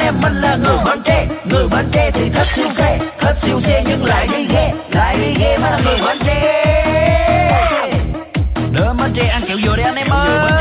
em mình là người Bến Tre thì thích siêu xe nhưng lại đi ghe mà là người Bến Tre. Đưa Bến Tre ăn kẹo dừa đi anh em ơi.